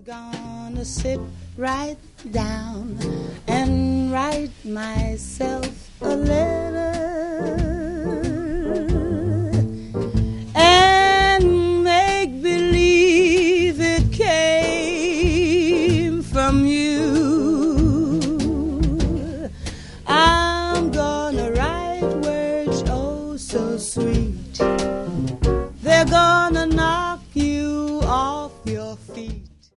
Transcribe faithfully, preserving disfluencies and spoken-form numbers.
Gonna sit right down and write myself a letter and make believe it came from you. I'm gonna write words oh so sweet